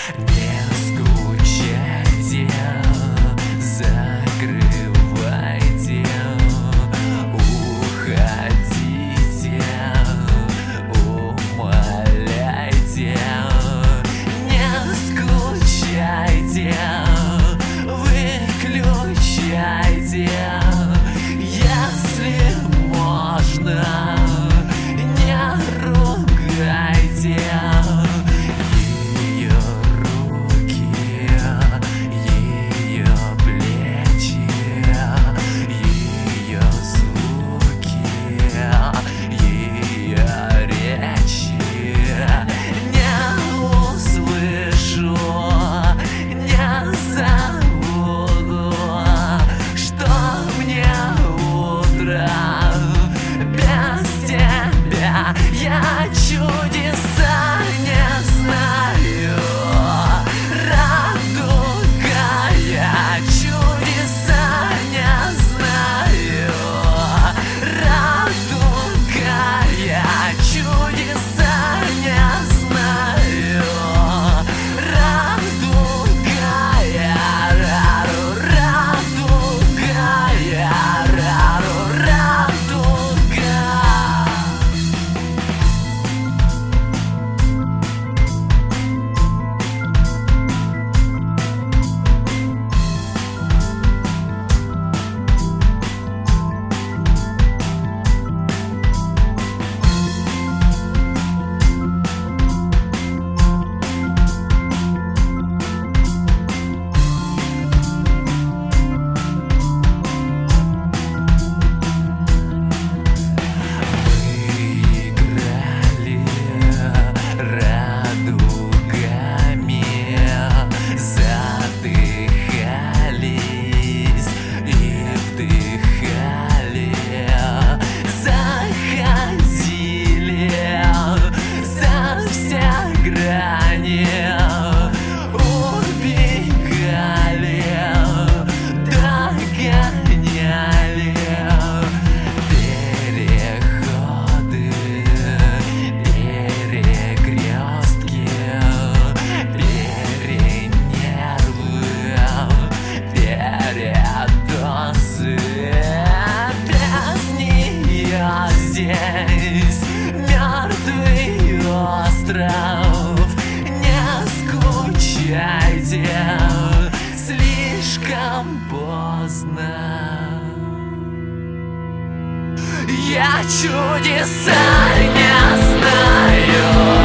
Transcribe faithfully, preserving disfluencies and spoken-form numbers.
Не скучайте, закрывайте, уходите, умоляйте. Не скучайте, выключайте, если можно, не ругайте. Ее руки, ее плечи, ее звуки, ее речи. Не услышу, не забуду, что мне утро без тебя. Я чудеса не знаю, радуга, я чудеса не знаю, радуга, я чудеса не знаю, радуга, я раду, радуга, я раду, радуга. Играли радугами, задыхались и вдыхали, заходили за все грани, убегали, догоняли. Переходы, перекрестки, перенервы, передозы. Без нее здесь мертвый остров. Не скучайте, слишком поздно. Я чудеса не знаю,